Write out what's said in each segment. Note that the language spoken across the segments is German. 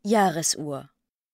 Jahresuhr.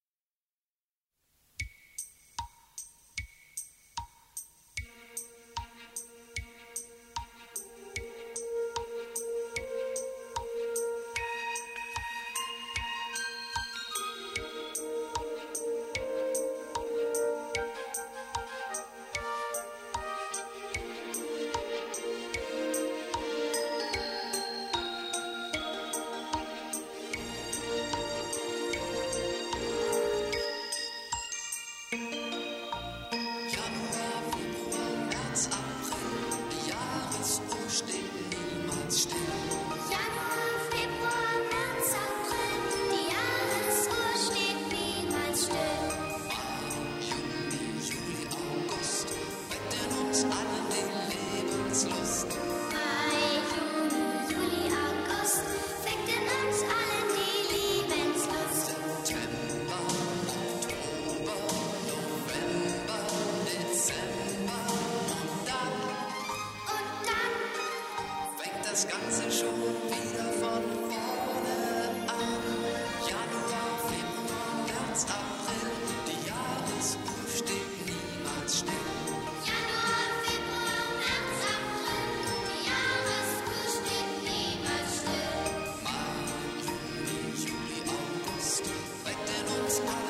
Das Ganze schon wieder von vorne an. Januar, Februar, März, April, die Jahresuhr steht niemals still. Januar, Februar, März, April, die Jahresuhr steht niemals still. Mai, Juni, Juli, August, weckt in uns alle